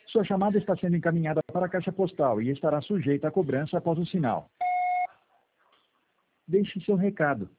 Sua chamada está sendo encaminhada para a caixa postal e estará sujeita a cobrança após o sinal. Deixe seu recado.